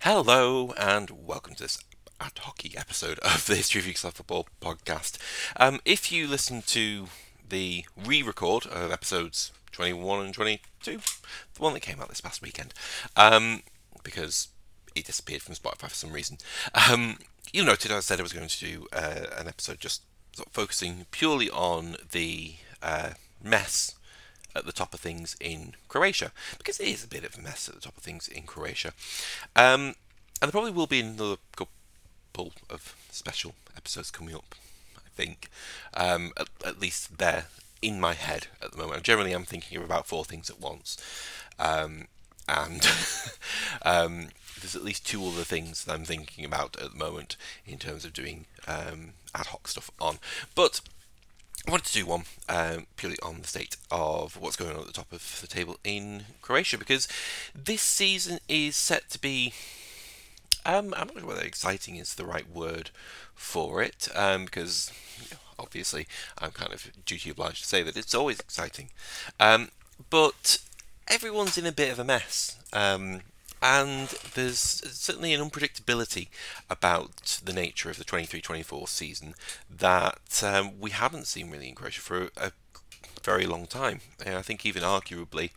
Hello and welcome to this ad hoc episode of the History of Yugoslav Football podcast. If you listen to the re-record of episodes 21 and 22, the one that came out this past weekend, because it disappeared from Spotify for some reason, you'll notice I said I was going to do an episode just sort of focusing purely on the mess at the top of things in Croatia, because it is a bit of a mess at the top of things in Croatia. And there probably will be another couple of special episodes coming up, I think. At least they're in my head at the moment. Generally, I'm thinking of about four things at once. And there's at least two other things that I'm thinking about at the moment in terms of doing ad hoc stuff on. But I wanted to do one purely on the state of what's going on at the top of the table in Croatia, because this season is set to be, I'm not sure whether exciting is the right word for it, because obviously I'm kind of duty obliged to say that it's always exciting. But everyone's in a bit of a mess. And there's certainly an unpredictability about the nature of the 23-24 season that we haven't seen really in Croatia for a very long time. I think even arguably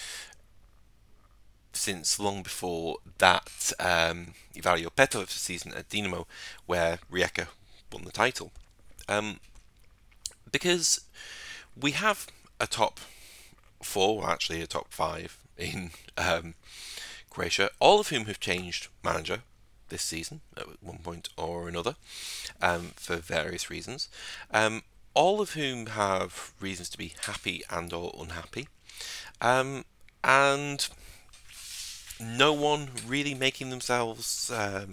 since long before that Ivario Petrov season at Dinamo, where Rijeka won the title. Because we have a top four, well, actually a top five in Croatia, all of whom have changed manager this season at one point or another, for various reasons. All of whom have reasons to be happy and or unhappy. And no one really making themselves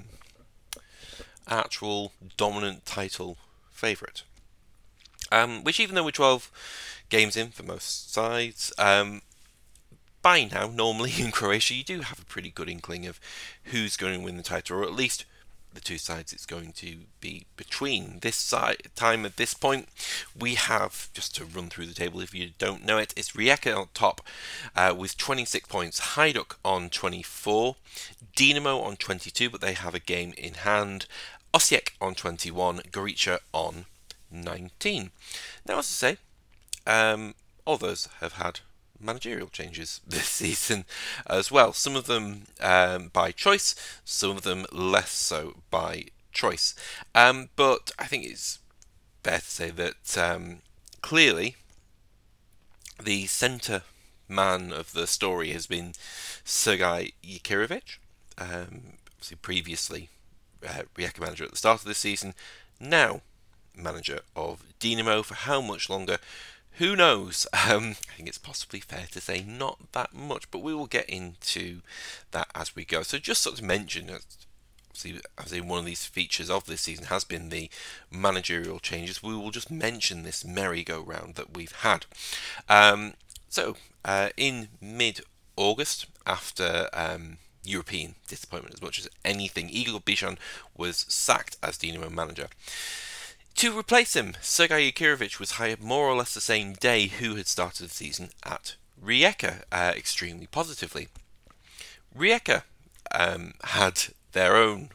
actual dominant title favourite. Which, even though we're 12 games in for most sides, by now, normally in Croatia, you do have a pretty good inkling of who's going to win the title, or at least the two sides it's going to be between. This time at this point, we have, just to run through the table if you don't know it, it's Rijeka on top with 26 points, Hajduk on 24, Dinamo on 22, but they have a game in hand, Osijek on 21, Gorica on 19. Now, as I say, all those have had managerial changes this season as well. Some of them by choice, some of them less so by choice. But I think it's fair to say that clearly the centre man of the story has been Sergei Yakirovic, obviously previously Rijeka manager at the start of this season, now manager of Dinamo. For how much longer, who knows? I think it's possibly fair to say not that much, but we will get into that as we go. So just sort of mention, obviously one of these features of this season has been the managerial changes. We will just mention this merry-go-round that we've had. So in mid-August, after European disappointment as much as anything, Igor Bijan was sacked as Dinamo manager. To replace him, Sergei Yakirovic was hired more or less the same day who had started the season at Rijeka, extremely positively. Rijeka had their own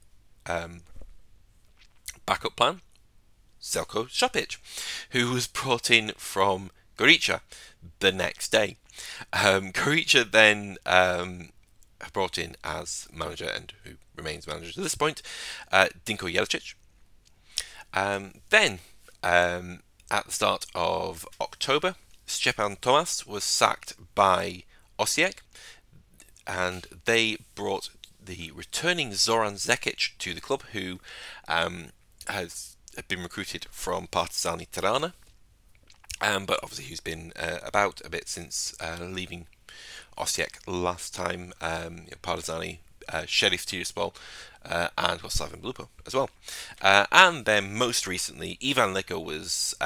backup plan, Željko Šopić, who was brought in from Gorica the next day. Gorica then brought in as manager, and who remains manager to this point, Dinko Jelicic. Then, at the start of October, Stjepan Tomas was sacked by Osijek, and they brought the returning Zoran Zekic to the club, who has been recruited from Partizani Tirana, but obviously who's been about a bit since leaving Osijek last time. Partizani, Sheriff Tiraspol, and Slaven Belupo as well. And then most recently, Ivan Leko was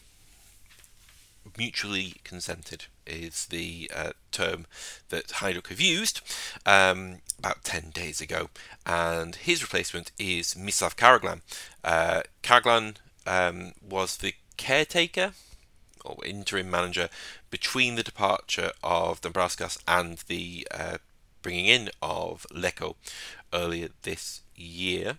mutually consented, is the term that Hajduk have used, about 10 days ago. And his replacement is Mislav Karaglan. Karaglan was the caretaker or interim manager between the departure of Dombrovskis and the bringing in of Lecco earlier this year.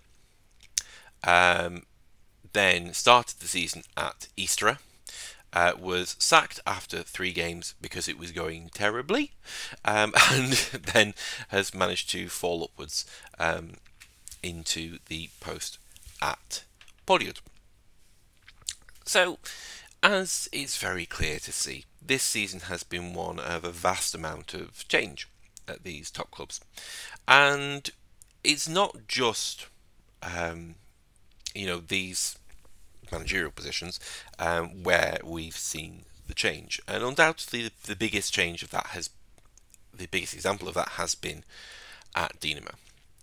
Then started the season at Istra. Was sacked after 3 games because it was going terribly, and then has managed to fall upwards into the post at Polyud. So, as it's very clear to see, this season has been one of a vast amount of change at these top clubs. And it's not just, these managerial positions where we've seen the change. And undoubtedly, the biggest change of that the biggest example of that has been at Dinamo.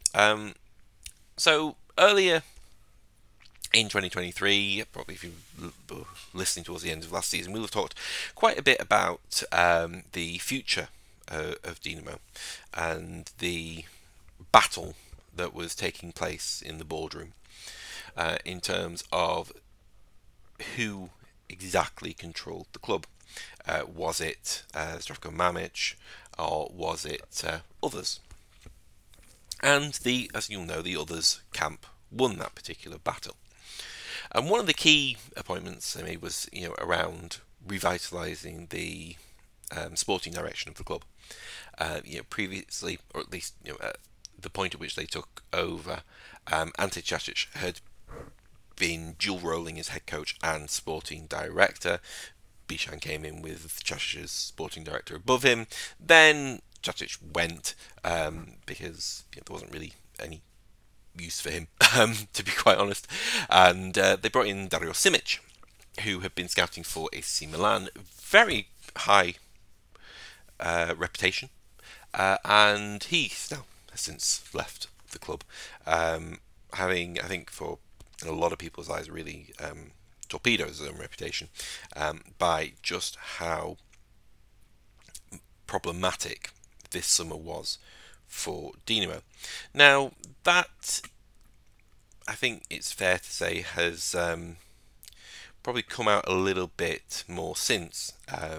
So earlier in 2023, probably if you were listening towards the end of last season, we'll have talked quite a bit about the future of Dinamo and the battle that was taking place in the boardroom in terms of who exactly controlled the club. Was it Zdravko Mamic, or was it others? And as you'll know, the others camp won that particular battle. And one of the key appointments they made was, around revitalising the sporting direction of the club. Previously, or at least at the point at which they took over, Ante Čačić had been dual rolling as head coach and sporting director. Bišćan came in with Čačić as sporting director above him. Then Čačić went because there wasn't really any use for him, to be quite honest. And they brought in Dario Simic, who had been scouting for AC Milan. Very high reputation. And he now has since left the club, having, I think, for in a lot of people's eyes, really torpedoed his own reputation by just how problematic this summer was for Dinamo. Now, that, I think it's fair to say, has probably come out a little bit more since,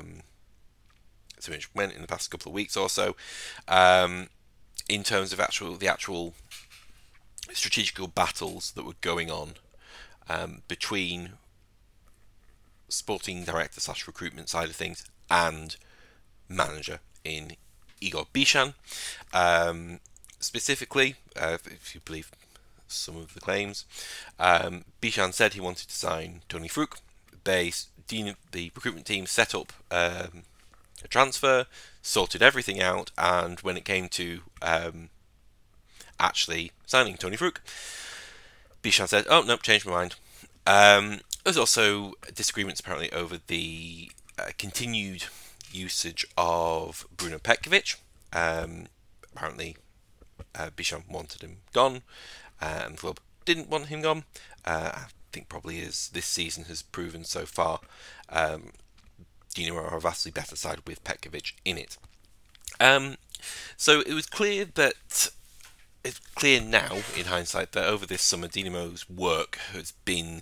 so which went in the past couple of weeks or so, in terms of the actual strategical battles that were going on between sporting director / recruitment side of things and manager in Igor Bišćan. Specifically, if you believe some of the claims, Bišćan said he wanted to sign Toni Fruk. The recruitment team set up a transfer, sorted everything out, and when it came to actually signing Toni Fruk, Bišćan said, "Oh no, changed my mind." There's also disagreements apparently over the continued usage of Bruno Petkovic. Apparently, Bišćan wanted him gone, and the club didn't want him gone. I think probably as this season has proven so far, Dinamo are a vastly better side with Petkovic in it. So it was clear that it's clear now, in hindsight, that over this summer, Dinamo's work has been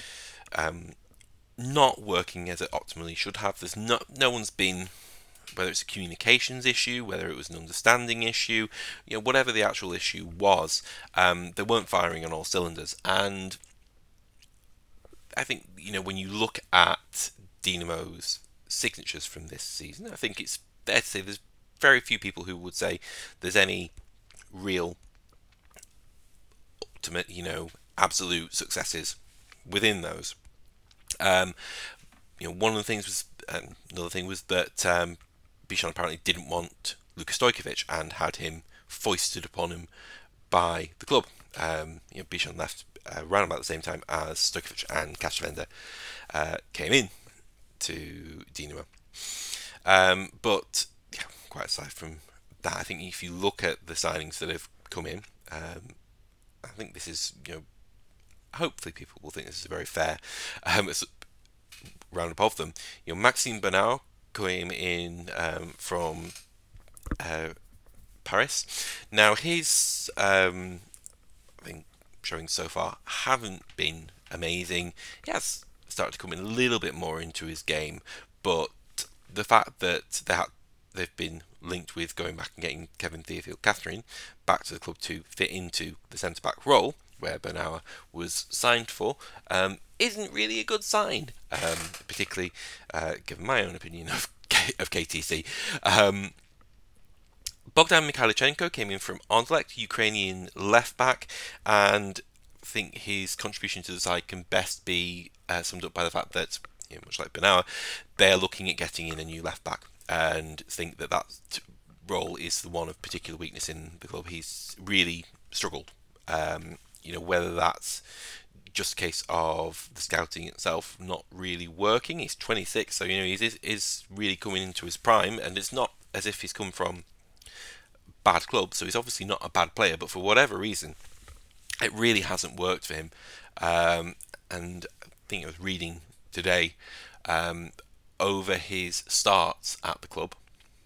not working as it optimally should have. There's no one's been, whether it's a communications issue, whether it was an understanding issue, whatever the actual issue was, they weren't firing on all cylinders. And I think, when you look at Dinamo's signatures from this season, I think it's fair to say there's very few people who would say there's any real ultimate, absolute successes within those. One of the things was, another thing was that Bišćan apparently didn't want Luka Stojkovic and had him foisted upon him by the club. Bišćan left around about the same time as Stojkovic and Kašvenda came in to Dinamo. But quite aside from that, I think if you look at the signings that have come in, I think this is, hopefully people will think this is a very fair roundup of them. Maxime Bernard came in from Paris. Now his, I think, showing so far haven't been amazing. He has started to come in a little bit more into his game, but the fact that they've been linked with going back and getting Kevin Theophile Catherine back to the club to fit into the centre-back role, where Bernauer was signed for, isn't really a good sign, particularly given my own opinion of KTC. Bogdan Mikhailichenko came in from Anderlecht, Ukrainian left-back, and I think his contribution to the side can best be summed up by the fact that, much like Bernauer, they're looking at getting in a new left-back and think that role is the one of particular weakness in the club. He's really struggled. Whether that's just a case of the scouting itself not really working. He's 26, so he is really coming into his prime, and it's not as if he's come from bad club, so he's obviously not a bad player, but for whatever reason, it really hasn't worked for him. And I think I was reading today, over his starts at the club,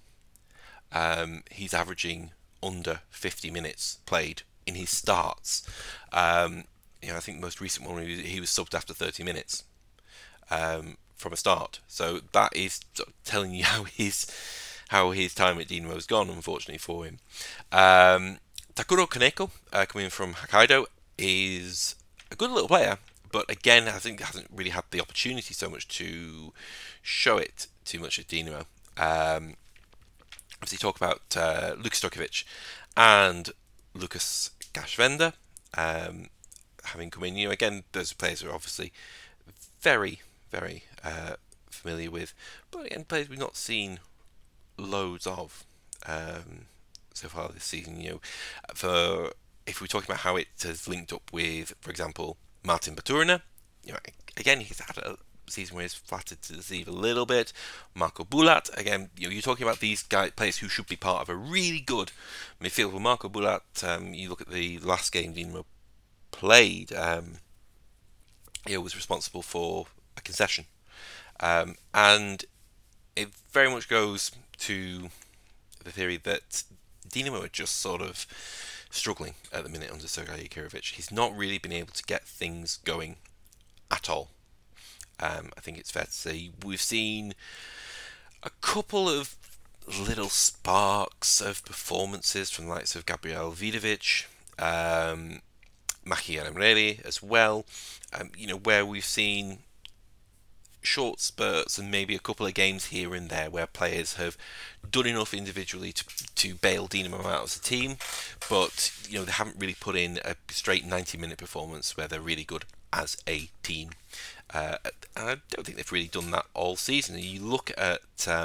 he's averaging under 50 minutes played in his starts. I think the most recent one he was subbed after 30 minutes from a start. So that is telling you how his time at Dinamo has gone, unfortunately for him. Takuro Kaneko, coming from Hokkaido, is a good little player, but again, I think hasn't really had the opportunity so much to show it too much at Dinamo. Obviously, talk about Lukas Stojkovic and Lukas Gashvenda having come in. Again, those players are obviously very, very familiar with, but again, players we've not seen loads of so far this season. If we're talking about how it has linked up with, for example, Martin Baturina, again, he's had a season where he's flattered to deceive a little bit. Marco Bulat, again, you're talking about these players who should be part of a really good midfield. Well, Marco Bulat, you look at the last game Dinamo played, he was responsible for a concession, and it very much goes to the theory that Dinamo are just sort of struggling at the minute under Sergei Yakirovich. He's not really been able to get things going at all. I think it's fair to say we've seen a couple of little sparks of performances from the likes of Gabriel Vidovic, Maki Yaramreli as well, where we've seen short spurts and maybe a couple of games here and there where players have done enough individually to bail Dinamo out as a team, but they haven't really put in a straight 90-minute performance where they're really good as a team. And I don't think they've really done that all season. You look at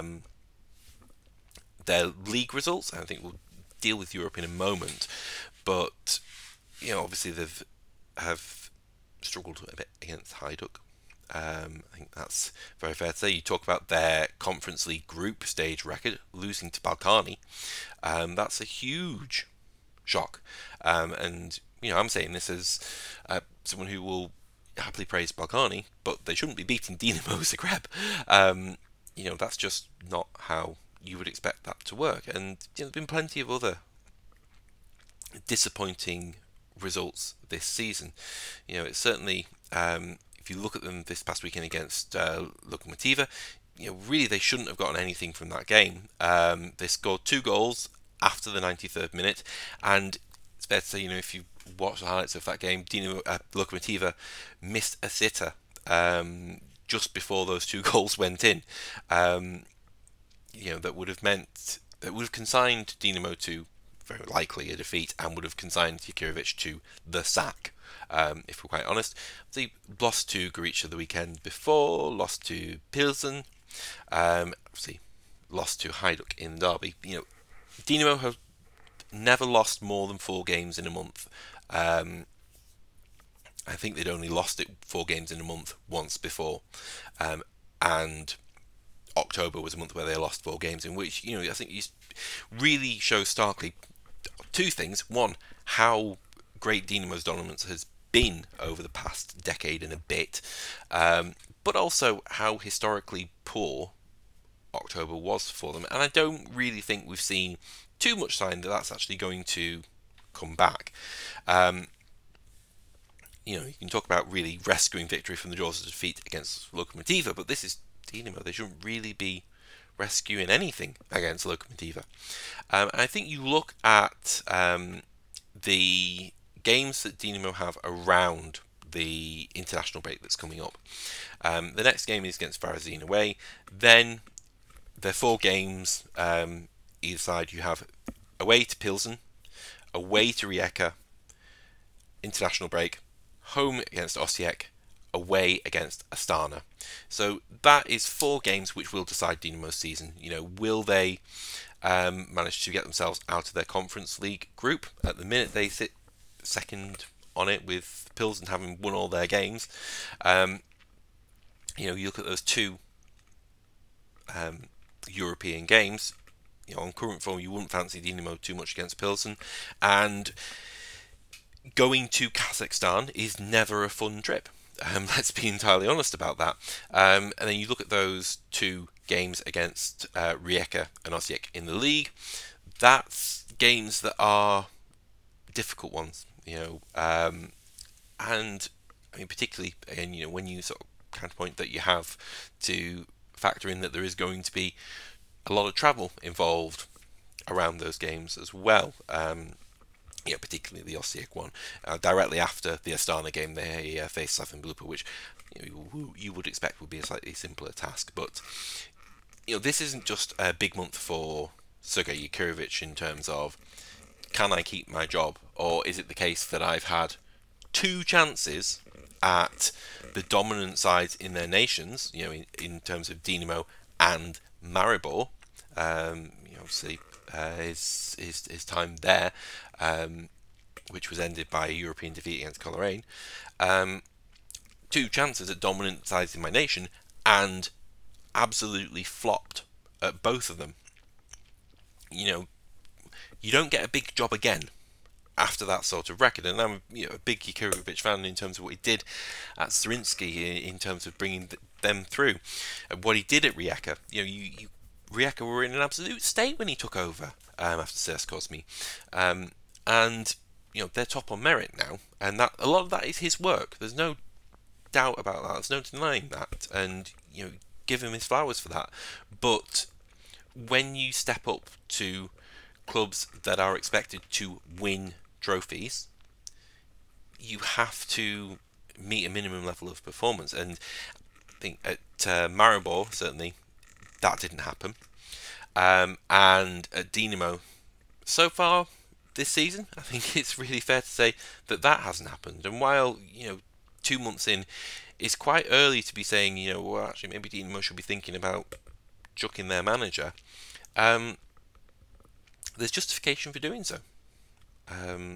their league results, and I think we'll deal with Europe in a moment, but obviously have struggled a bit against Hajduk. I think that's very fair to say. You talk about their Conference League group stage record, losing to Balkany. That's a huge shock. And I'm saying this as someone who will happily praise Balkany, but they shouldn't be beating Dinamo Zagreb. That's just not how you would expect that to work. And there's been plenty of other disappointing results this season. It's certainly, if you look at them this past weekend against Lokomotiva, really they shouldn't have gotten anything from that game. They scored 2 goals after the 93rd minute, and it's fair to say, if you watch the highlights of that game, Lokomotiva missed a sitter just before those 2 goals went in. That would have consigned Dinamo to very likely a defeat, and would have consigned Yakirovich to the sack. If we're quite honest, they lost to Gorica the weekend before, lost to Pilsen, obviously lost to Hajduk in the derby. Dinamo have never lost more than 4 games in a month. I think they'd only lost it 4 games in a month once before, and October was a month where they lost 4 games, in which I think you really shows starkly 2 things. One, how great Dinamo's dominance has been over the past decade and a bit, but also how historically poor October was for them. And I don't really think we've seen too much sign that that's actually going to come back. You can talk about really rescuing victory from the jaws of defeat against Lokomotiva, but this is Dinamo. They shouldn't really be rescuing anything against Lokomotiva. And I think you look at the games that Dinamo have around the international break that's coming up. The next game is against Varazin away. Then there are 4 games either side. You have away to Pilsen, away to Rijeka, international break, home against Osijek, away against Astana. So that is 4 games which will decide Dinamo's season. Will they manage to get themselves out of their Conference League group? At the minute, they sit second on it, with Pilsen having won all their games. You look at those 2 European games. On current form, you wouldn't fancy Dinamo too much against Pilsen, and going to Kazakhstan is never a fun trip. Let's be entirely honest about that. And then you look at those 2 games against Rijeka and Osijek in the league. That's games that are difficult ones, and I mean particularly, again, when you sort of counterpoint that you have to factor in that there is going to be a lot of travel involved around those games as well. Particularly the Osijek one. Directly after the Astana game, they faced Slaven Belupo, which you would expect would be a slightly simpler task. But this isn't just a big month for Sergei Yakurovich in terms of, can I keep my job, or is it the case that I've had 2 chances at the dominant sides in their nations, in terms of Dinamo and Maribor, obviously his time there, which was ended by a European defeat against Coleraine. 2 chances at dominant sides in my nation, and absolutely flopped at both of them. You don't get a big job again after that sort of record, and I'm a big Yakurovich fan in terms of what he did at Zrinjski in terms of bringing them through, and what he did at Rijeka. Rijeka were in an absolute state when he took over after Serge Kozmi, and they're top on merit now, and that a lot of that is his work. There's no doubt about that. There's no denying that, and give him his flowers for that. But when you step up to clubs that are expected to win trophies, you have to meet a minimum level of performance, and I think at Maribor certainly that didn't happen, and at Dinamo so far this season, I think it's really fair to say that hasn't happened. And while 2 months in, it's quite early to be saying well, actually maybe Dinamo should be thinking about chucking their manager. There's justification for doing so. And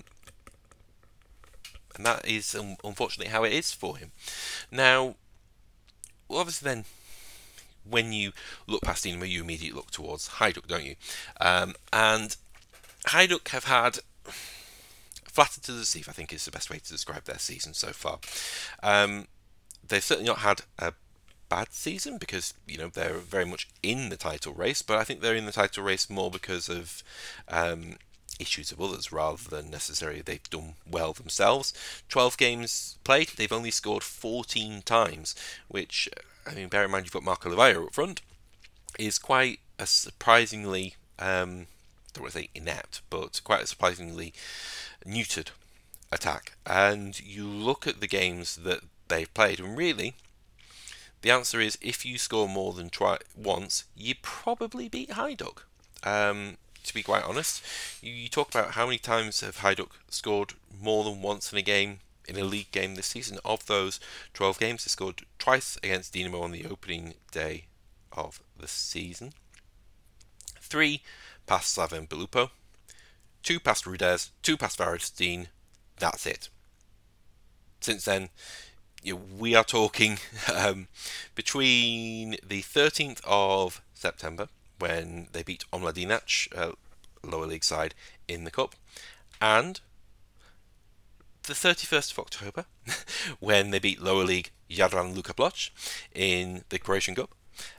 that is unfortunately how it is for him. Now, well, obviously then, when you look past Dinamo, you immediately look towards Hajduk, don't you? And Hajduk have had, flattered to deceive, I think is the best way to describe their season so far. They've certainly not had a bad season, because they're very much in the title race, but I think they're in the title race more because of issues of others rather than necessarily they've done well themselves. 12 games played, they've only scored 14 times, which, I mean, bear in mind you've got Marco Livaja up front, is quite a surprisingly, I don't want to say inept, but quite a surprisingly neutered attack. And you look at the games that they've played, and really, the answer is, if you score more than once, you probably beat Hajduk. To be quite honest, you talk about how many times have Hajduk scored more than once in a game, in a league game this season. Of those 12 games, they scored twice against Dinamo on the opening day of the season, 3 past Slaven Belupo, 2 past Rudez, 2 past Varadin. That's it. Since then, we are talking between the 13th of September, when they beat Omladinac, lower league side, in the cup, and the 31st of October, when they beat lower league Jadran Luka Ploch in the Croatian Cup.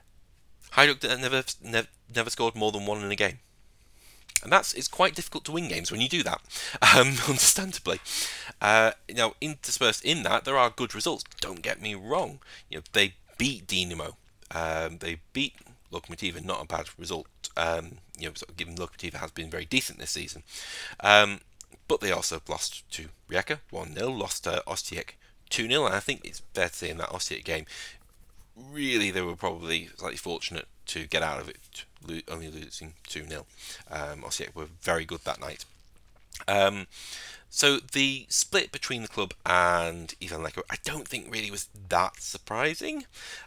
Hajduk never scored more than one in a game. And it's quite difficult to win games when you do that, understandably. Now, interspersed in that, there are good results. Don't get me wrong. They beat Dinamo. They beat Lokomotiva, not a bad result. Sort of given Lokomotiva has been very decent this season. But they also lost to Rijeka 1-0, lost to Osijek 2-0, and I think it's fair to say in that Osijek game, really they were probably slightly fortunate to get out of it, only losing 2-0. Osijek were very good that night. So the split between the club and Ivan Leko, I don't think really was that surprising.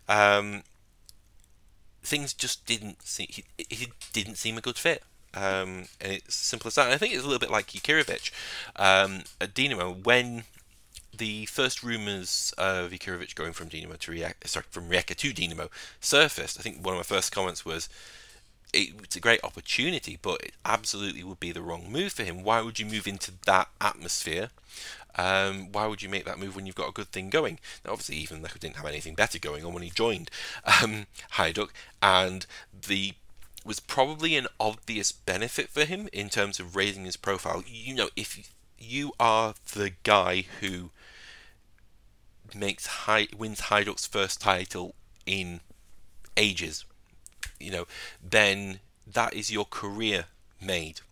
Things just didn't seem it didn't seem a good fit. And it's simple as that. And I think it's a little bit like Jakirovic at Dinamo when the first rumours of Jakirovic going from from Rijeka to Dinamo surfaced. I think one of my first comments was, it's a great opportunity, but it absolutely would be the wrong move for him. Why would you move into that atmosphere? Why would you make that move when you've got a good thing going? Now, obviously, even Leko didn't have anything better going on when he joined Hajduk, and the was probably an obvious benefit for him in terms of raising his profile. If you are the guy who wins Hajduk's first title in ages, then that is your career made.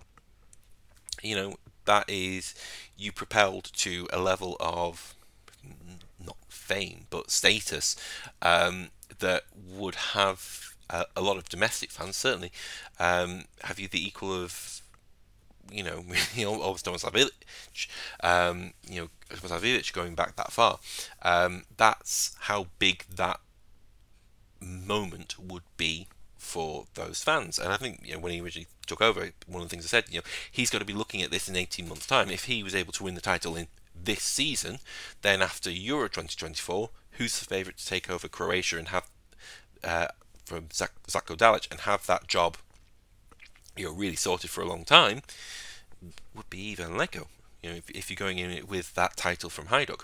That is you propelled to a level of not fame but status that would have a lot of domestic fans certainly have you the equal of Tomas Savjevic going back that far. That's how big that moment would be for those fans. And I think when he originally took over, one of the things I said, he's got to be looking at this in 18 months' time. If he was able to win the title in this season, then after Euro 2024, who's the favourite to take over Croatia and have from Zlatko Dalic and have that job really sorted for a long time, would be Ivan Leko. If you're going in with that title from Hajduk.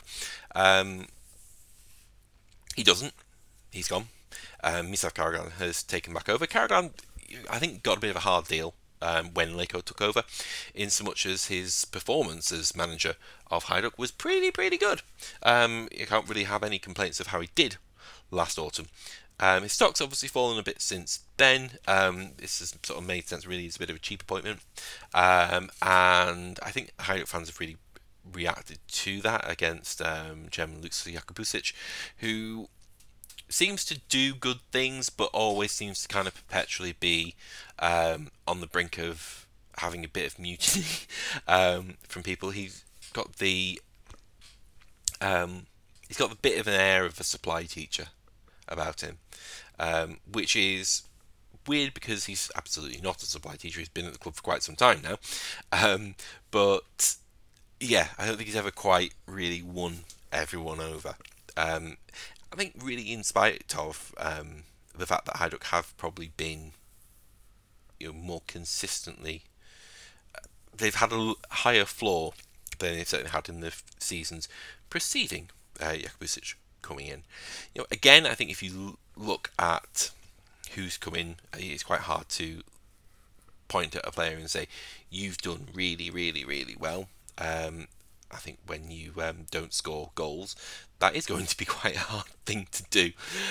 He doesn't. He's gone. Mislav Karagan has taken back over. Karagan, I think, got a bit of a hard deal when Leko took over, in so much as his performance as manager of Hajduk was pretty good. You can't really have any complaints of how he did last autumn. His stock's obviously fallen a bit since then. This has sort of made sense, really. It's a bit of a cheap appointment. And I think Hajduk fans have really reacted to that against German Lukas Jakubusic, who seems to do good things, but always seems to kind of perpetually be on the brink of having a bit of mutiny from people. He's got the bit of an air of a supply teacher about him, which is weird because he's absolutely not a supply teacher. He's been at the club for quite some time now, but yeah, I don't think he's ever quite really won everyone over. I think really in spite of the fact that Hajduk have probably been more consistently, they've had a higher floor than they've certainly had in the seasons preceding Jakubusic coming in. Again, I think if you look at who's come in, it's quite hard to point at a player and say you've done really well. I think when you don't score goals, that is going to be quite a hard thing to do.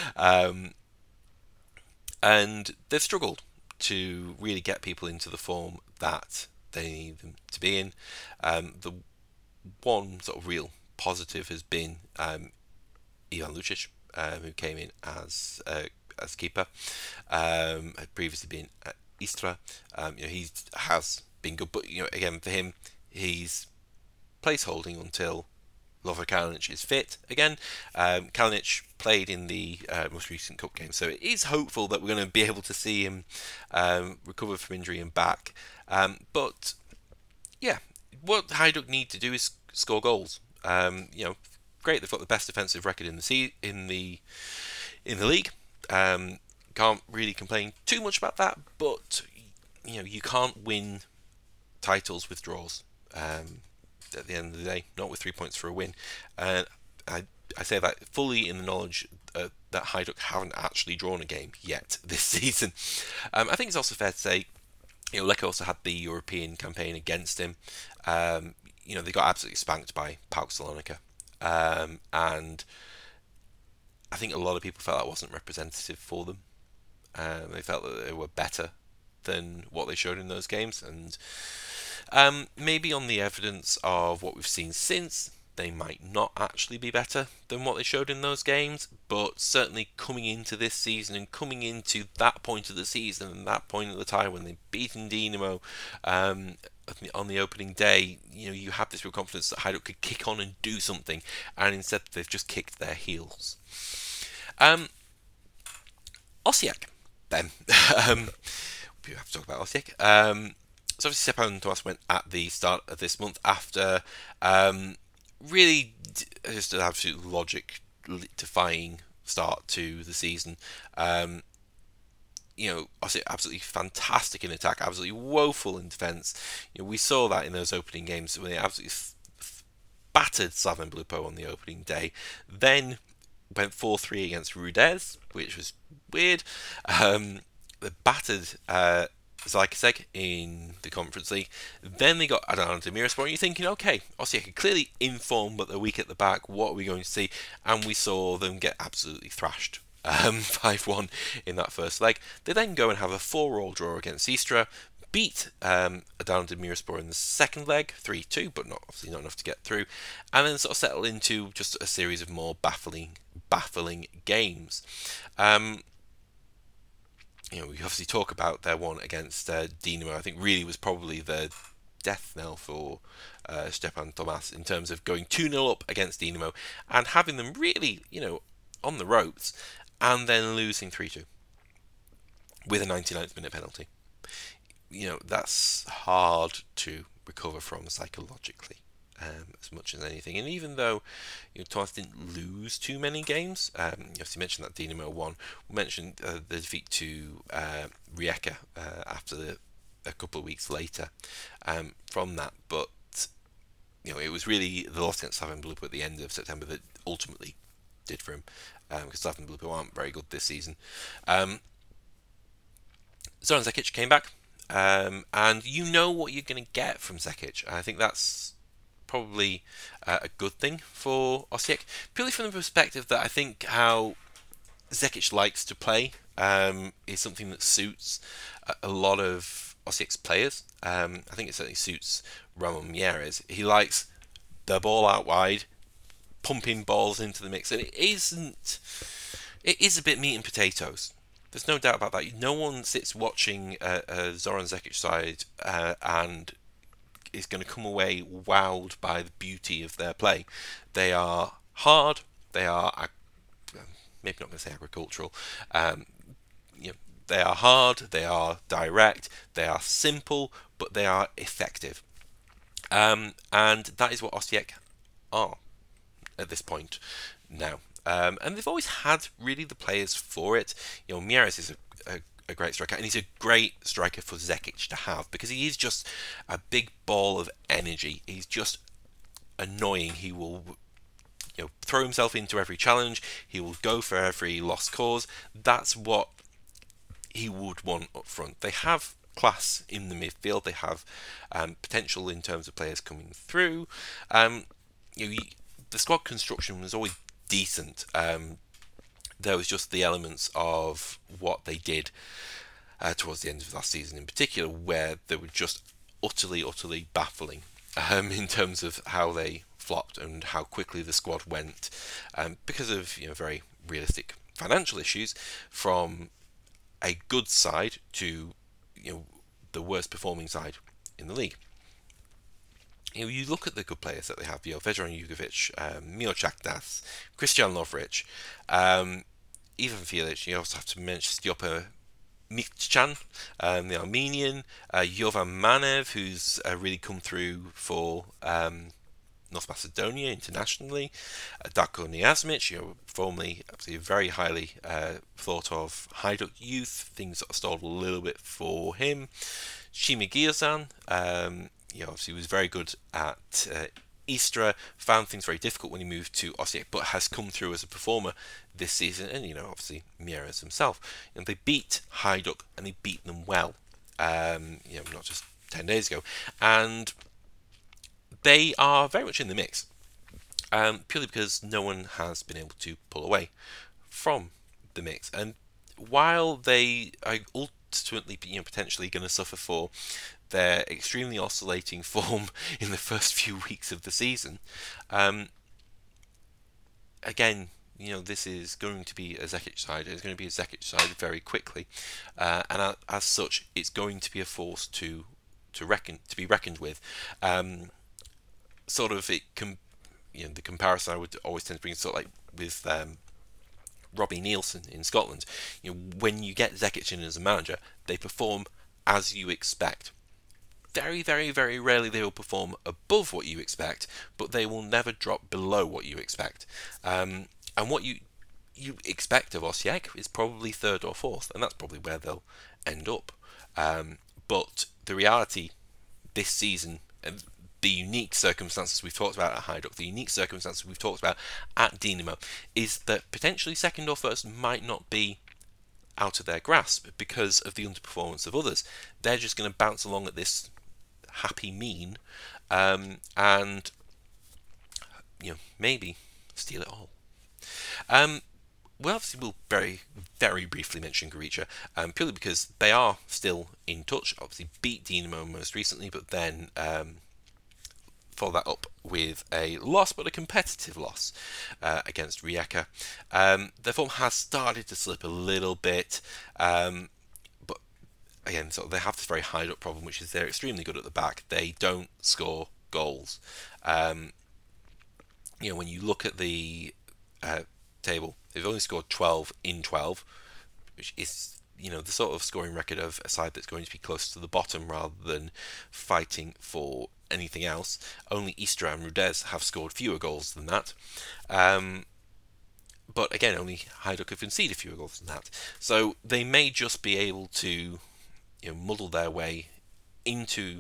And they've struggled to really get people into the form that they need them to be in. The one sort of real positive has been Ivan Lucic, who came in as keeper. Had previously been at Istra. He has been good, but again for him, he's placeholding until Lovro Kalinic is fit again. Kalinic played in the most recent cup game, so it is hopeful that we're going to be able to see him recover from injury and back. But yeah, what Hajduk need to do is score goals. Great, they've got the best defensive record in the league. Can't really complain too much about that, but you can't win titles with draws. At the end of the day, not with 3 points for a win. And I say that fully in the knowledge that Hajduk haven't actually drawn a game yet this season. I think it's also fair to say, Leko also had the European campaign against him. They got absolutely spanked by PAOK Salonika. And I think a lot of people felt that wasn't representative for them. They felt that they were better than what they showed in those games, and maybe on the evidence of what we've seen since, they might not actually be better than what they showed in those games, but certainly coming into this season and coming into that point of the season and that point of the time when they've beaten Dinamo on the opening day, you have this real confidence that Hajduk could kick on and do something, and instead they've just kicked their heels. Osijek, then. We have to talk about Osijek. So obviously Stepan Tomas went at the start of this month after really just an absolute logic-defying start to the season. Osijek absolutely fantastic in attack, absolutely woeful in defence. We saw that in those opening games when they absolutely battered Slaven Belupo on the opening day. Then went 4-3 against Rudez, which was weird. They battered Zajkaseg in the Conference League. Then they got Adana Demirspor, and you're thinking, okay, Osijek are clearly in form, but they're weak at the back. What are we going to see? And we saw them get absolutely thrashed. 5-1 in that first leg. They then go and have a 4-all draw against Istra, beat Adana Demirspor in the second leg, 3-2, but obviously not enough to get through, and then sort of settle into just a series of more baffling games. We obviously talk about their one against Dinamo. I think really was probably the death knell for Stepan Tomas in terms of going 2-0 up against Dinamo and having them really, on the ropes, and then losing 3-2 with a 99th minute penalty. That's hard to recover from psychologically, as much as anything. And even though Tomas didn't lose too many games, you mentioned that Dinamo won. We mentioned the defeat to Rijeka after a couple of weeks later from that, but it was really the loss against Slaven Belupo at the end of September that ultimately did for him, because Slaven Belupo aren't very good this season. Zoran Zekic came back. And you know what you're going to get from Zekic. I think that's probably a good thing for Osijek, purely from the perspective that I think how Zekic likes to play is something that suits a lot of Osijek's players. I think it certainly suits Ramon Mieres. He likes the ball out wide, pumping balls into the mix, and it is a bit meat and potatoes. There's no doubt about that. No one sits watching Zoran Zekic side and is going to come away wowed by the beauty of their play. They are hard. They are maybe not going to say agricultural. They are hard. They are direct. They are simple, but they are effective. And that is what Osijek are at this point now. And they've always had really the players for it. Mieres is a great striker, and he's a great striker for Zekic to have because he is just a big ball of energy. He's just annoying. He will throw himself into every challenge. He will go for every lost cause. That's what he would want up front. They have class in the midfield. They have potential in terms of players coming through. The squad construction was always decent. There was just the elements of what they did towards the end of last season in particular where they were just utterly baffling in terms of how they flopped and how quickly the squad went because of very realistic financial issues from a good side to the worst performing side in the league. You look at the good players that they have, Vedran Jugovic, Mio Chakdas, Christian Lovric, Ivan Filic. You also have to mention Stjopa Mikchan, the Armenian, Jovan Manev, who's really come through for North Macedonia internationally, Darko Niazmic, formerly absolutely very highly thought of Hajduk youth. Things sort of stalled a little bit for him. Shima Giozan, obviously was very good at Istra, found things very difficult when he moved to Osijek, but has come through as a performer this season, and obviously Mieres himself. They beat Hajduk, and they beat them well, not just 10 days ago, and they are very much in the mix, purely because no one has been able to pull away from the mix, and while they are ultimately, potentially going to suffer for their extremely oscillating form in the first few weeks of the season, um, again, this is going to be a Zekic side. It's going to be a Zekic side very quickly, and as such, it's going to be a force to be reckoned with. Sort of the comparison I would always tend to bring sort of like with Robbie Nielsen in Scotland. When you get Zekic in as a manager, they perform as you expect. Very, very, very rarely they will perform above what you expect, but they will never drop below what you expect. And what you expect of Osijek is probably third or fourth, and that's probably where they'll end up. But the reality this season, and the unique circumstances we've talked about at Hajduk, the unique circumstances we've talked about at Dinamo, is that potentially second or first might not be out of their grasp because of the underperformance of others. They're just going to bounce along at this happy mean, and maybe steal it all. Well, obviously, we'll very, very briefly mention Gorica, purely because they are still in touch. Obviously, beat Dinamo most recently, but then follow that up with a loss, but a competitive loss against Rijeka. Their form has started to slip a little bit, but again, so they have this very high-up problem, which is they're extremely good at the back. They don't score goals. When you look at the table, they've only scored 12 in 12, which is the sort of scoring record of a side that's going to be close to the bottom rather than fighting for anything else. Only Istra and Rudez have scored fewer goals than that. But again, only Hajduk have conceded fewer goals than that. So they may just be able to muddle their way into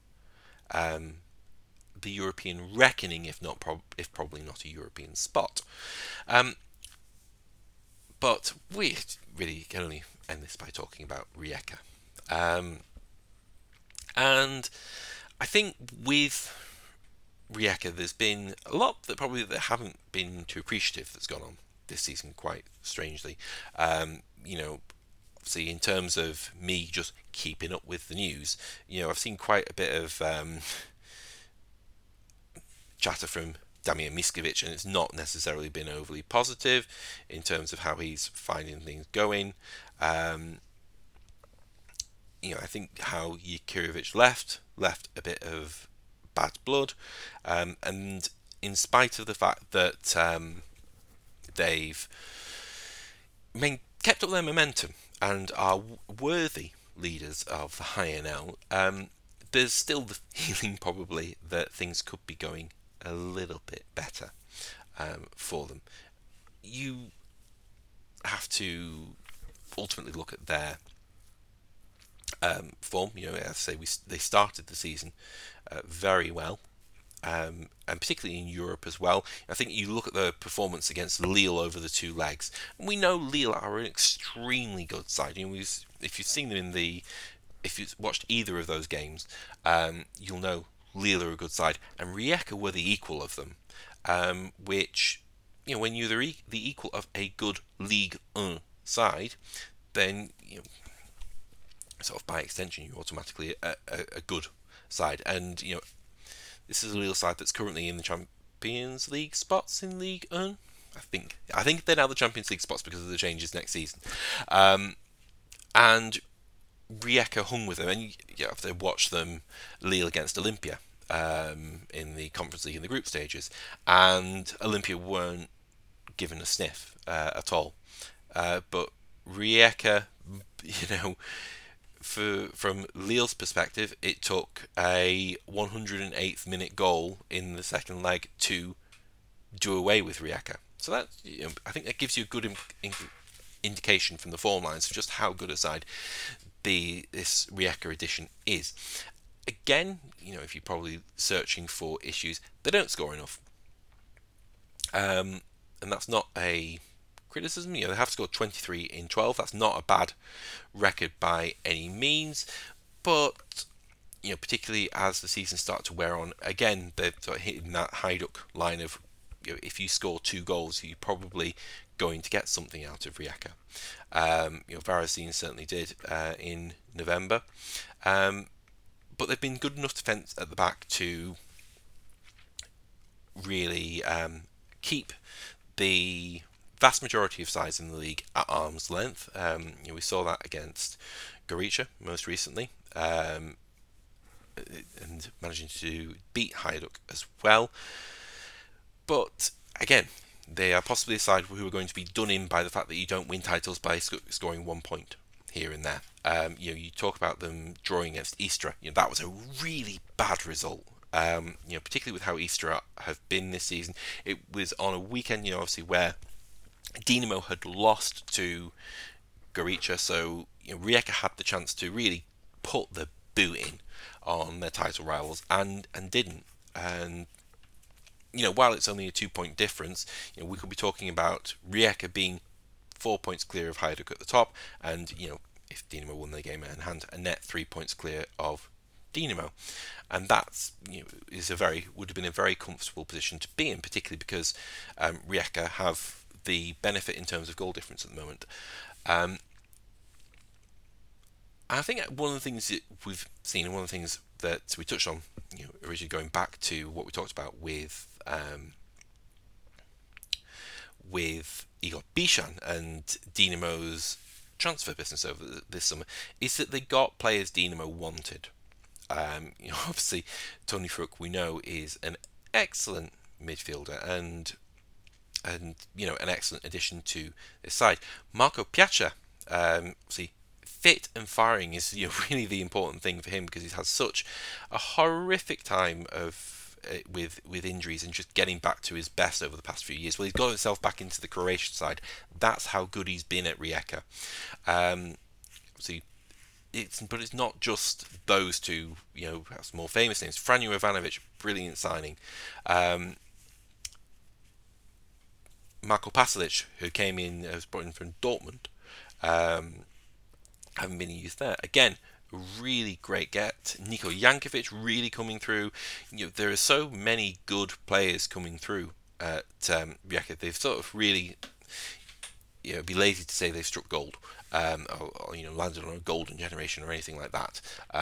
the European reckoning, if probably not a European spot. But we really can only end this by talking about Rijeka. And I think with Rijeka, there's been a lot that haven't been too appreciative that's gone on this season, quite strangely. Obviously, in terms of me just keeping up with the news, I've seen quite a bit of chatter from Damir Miskovic, and it's not necessarily been overly positive in terms of how he's finding things going. I think how Jurkovic left a bit of bad blood, and in spite of the fact that they've kept up their momentum and are worthy leaders of the HNL, there's still the feeling probably that things could be going a little bit better for them. You have to ultimately look at their form. As I say, they started the season very well, and particularly in Europe as well. I think you look at the performance against Lille over the two legs, and we know Lille are an extremely good side. If you've seen them if you've watched either of those games, you'll know Lille are a good side, and Rijeka were the equal of them, which, when you're the equal of a good Ligue 1 side, then, sort of by extension, you're automatically a good side. And, this is a Lille side that's currently in the Champions League spots in Ligue 1. I think they're now the Champions League spots because of the changes next season. And Rijeka hung with them, and if they watched them, Lille against Olympia in the Conference League in the group stages, and Olympia weren't given a sniff at all. But Rijeka, from Lille's perspective, it took a 108th minute goal in the second leg to do away with Rijeka. So that I think that gives you a good indication from the form lines of just how good a side this Rijeka edition is. Again, if you're probably searching for issues, they don't score enough, and that's not a criticism. They have scored 23 in 12. That's not a bad record by any means, but particularly as the season starts to wear on, again they're sort of hitting that Hajduk line of if you score 2 goals, you're probably going to get something out of Rijeka. Varazin certainly did in November. But they've been good enough defence at the back to really keep the vast majority of sides in the league at arm's length. We saw that against Gorica most recently, and managing to beat Hajduk as well. But again, they are possibly a side who are going to be done in by the fact that you don't win titles by scoring 1 point here and there. You talk about them drawing against Istra. That was a really bad result. Particularly with how Istra have been this season. It was on a weekend, obviously where Dinamo had lost to Gorica, so Rijeka had the chance to really put the boot in on their title rivals and didn't. And while it's only a 2-point difference, we could be talking about Rijeka being 4 points clear of Hajduk at the top, and if Dinamo won their game in hand, a net 3 points clear of Dinamo, and that's would have been a very comfortable position to be in, particularly because Rijeka have the benefit in terms of goal difference at the moment. I think one of the things that we've seen, and one of the things that we touched on, originally going back to what we talked about with Igor Bishan and Dinamo's transfer business over this summer, is that they got players Dinamo wanted. Obviously, Tony Fruk, we know, is an excellent midfielder and an excellent addition to this side. Marco Piazza, fit and firing is really the important thing for him, because he's had such a horrific time with injuries and just getting back to his best over the past few years. Well, he's got himself back into the Croatian side. That's how good he's been at Rijeka. But it's not just those two, perhaps more famous names. Franjo Ivanovic, brilliant signing. Marko Pasalic, who came in, was brought in from Dortmund, haven't been used there. Again, really great get. Niko Jankovic really coming through. There are so many good players coming through at Rijeka. They've sort of really, it'd be lazy to say they've struck gold, or landed on a golden generation or anything like that.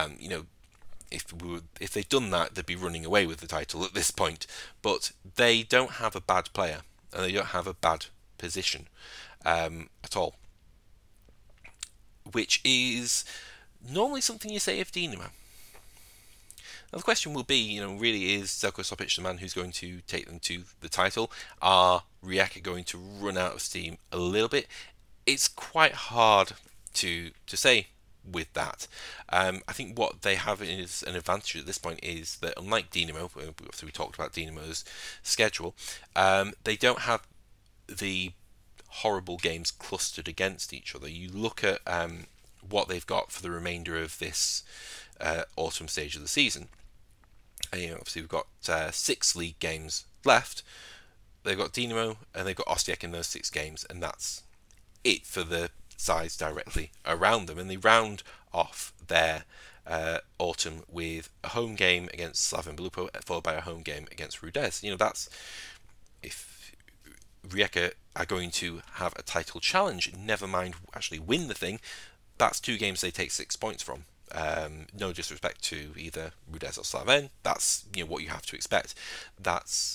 If they'd done that, they'd be running away with the title at this point. But they don't have a bad player, and they don't have a bad position at all, which is normally something you say of Dinamo. Now the question will be, really, is Željko Sopic the man who's going to take them to the title? Are Rijeka going to run out of steam a little bit? It's quite hard to say with that. I think what they have is an advantage at this point is that, unlike Dinamo, we talked about Dinamo's schedule, they don't have the horrible games clustered against each other. You look at what they've got for the remainder of this autumn stage of the season. Obviously we've got 6 league games left. They've got Dinamo and they've got Osijek in those 6 games, and that's it for the sides directly around them. And they round off their autumn with a home game against Slaven Belupo, followed by a home game against Rudez. That's, if Rijeka are going to have a title challenge, never mind actually win the thing, that's 2 games they take 6 points from. No disrespect to either Rudez or Slaven, that's what you have to expect. That's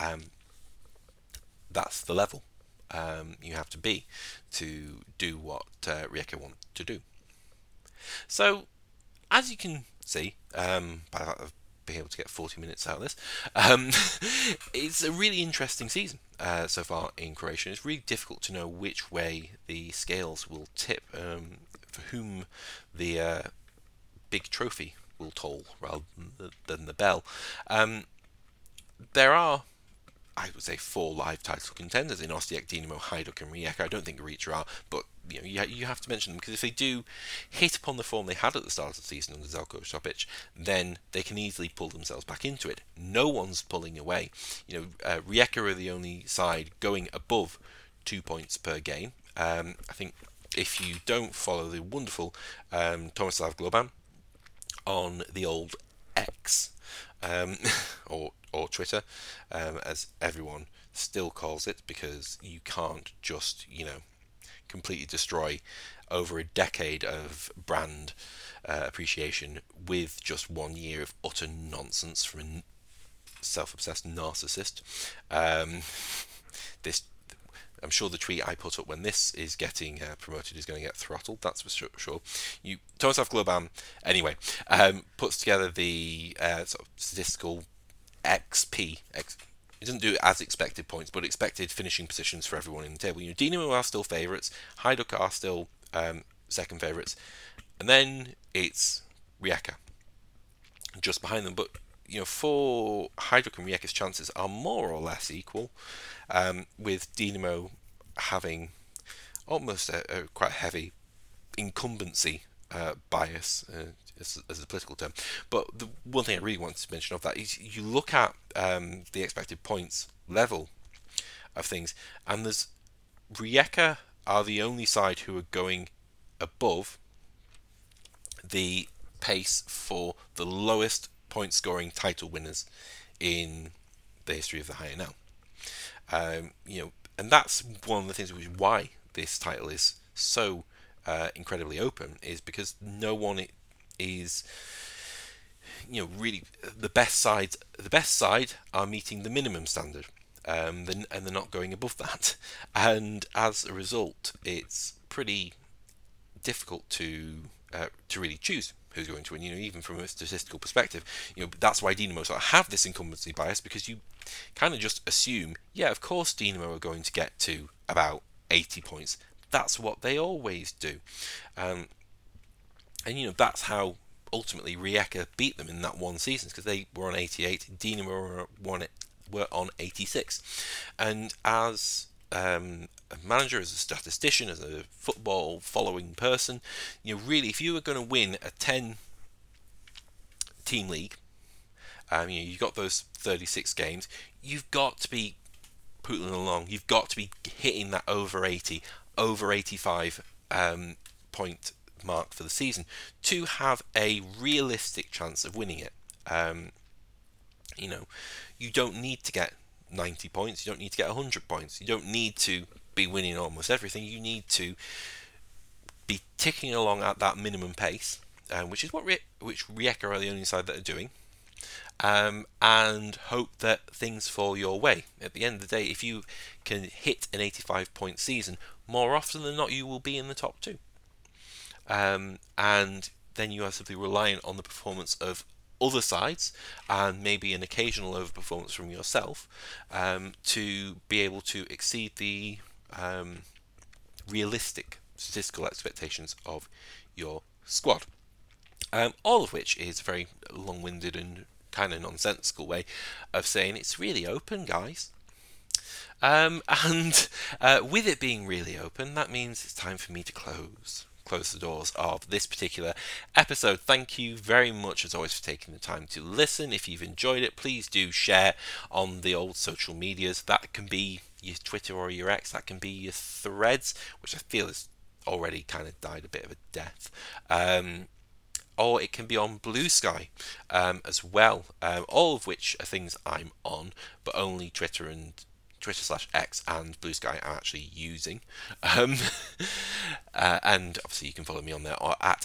the level you have to be to do what Rijeka want to do. So, as you can see, by that I've been able to get 40 minutes out of this, it's a really interesting season so far in Croatia. It's really difficult to know which way the scales will tip, for whom the big trophy will toll rather than the bell. There are, I would say, 4 live title contenders in Osijek, Dinamo, Hajduk and Rijeka. I don't think Gorica are, but you have to mention them, because if they do hit upon the form they had at the start of the season under Željko Sopic, then they can easily pull themselves back into it. No one's pulling away. Rijeka are the only side going above 2 points per game. I think if you don't follow the wonderful Tomislav Globan on the old X, um, or Twitter, as everyone still calls it, because you can't just completely destroy over a decade of brand appreciation with just 1 year of utter nonsense from a self-obsessed narcissist. Um, this I'm sure the tweet I put up when this is getting promoted is going to get throttled. That's for sure. Tomislav Globan, anyway, puts together the sort of statistical XP. It doesn't do it as expected points, but expected finishing positions for everyone in the table. Dinamo are still favourites. Hajduk are still second favourites, and then it's Rijeka just behind them. But for Hajduk and Rijeka's chances are more or less equal, with Dinamo having almost a quite heavy incumbency bias, as a political term. But the one thing I really want to mention of that is you look at the expected points level of things, and there's Rijeka are the only side who are going above the pace for the lowest point scoring title winners in the history of the HNL. And that's one of the things which is why this title is so incredibly open, is because no one is really the best sides. The best side are meeting the minimum standard, and they're not going above that, and as a result, it's pretty difficult to really choose who's going to win. Even from a statistical perspective, that's why Dinamo sort of have this incumbency bias, because you kind of just assume, yeah, of course Dinamo are going to get to about 80 points. That's what they always do, and that's how ultimately Rijeka beat them in that one season, because they were on 88, Dinamo were on 86, and as a manager, as a statistician, as a football following person, really, if you were going to win a 10 team league, you've got those 36 games, you've got to be putting along, you've got to be hitting that over 80, over 85 point mark for the season to have a realistic chance of winning it. You don't need to get 90 points, you don't need to get 100 points, you don't need to be winning almost everything. You need to be ticking along at that minimum pace, which is which Rijeka are the only side that are doing, and hope that things fall your way. At the end of the day, if you can hit an 85-point season, more often than not you will be in the top two, and then you are simply reliant on the performance of other sides and maybe an occasional overperformance from yourself to be able to exceed the realistic statistical expectations of your squad. All of which is a very long-winded and kind of nonsensical way of saying it's really open, guys. And with it being really open, that means it's time for me to close the doors of this particular episode. Thank you very much, as always, for taking the time to listen. If you've enjoyed it, please do share on the old social medias. That can be your Twitter or your X, that can be your Threads, which I feel has already kind of died a bit of a death. Or it can be on Blue Sky as well, all of which are things I'm on, but only Twitter/X and Blue Sky I'm actually using. And obviously you can follow me on there or at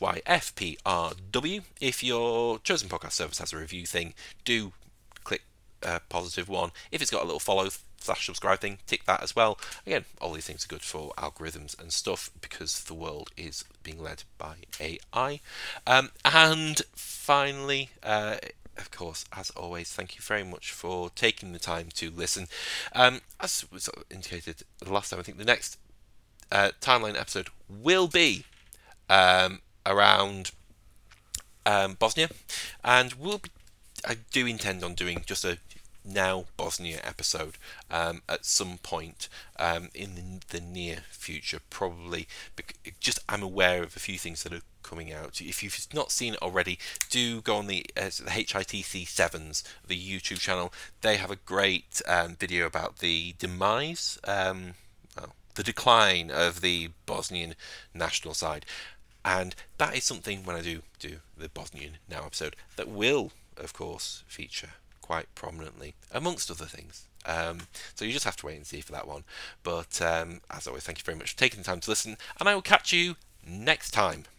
HYFPRW. If your chosen podcast service has a review thing, do click a positive one. If it's got a little follow/subscribe thing, tick that as well. Again, all these things are good for algorithms and stuff, because the world is being led by AI. And finally, of course, as always, thank you very much for taking the time to listen. As was indicated the last time, I think the next timeline episode will be around Bosnia, and I do intend on doing just a now Bosnia episode at some point in the near future, probably. Just I'm aware of a few things that are coming out. If you've not seen it already, do go on the HITC Sevens, the YouTube channel. They have a great video about the demise, the decline of the Bosnian national side, and that is something, when I do the Bosnian Now episode, that will of course, feature quite prominently, amongst other things. So you just have to wait and see for that one. But as always, thank you very much for taking the time to listen, and I will catch you next time.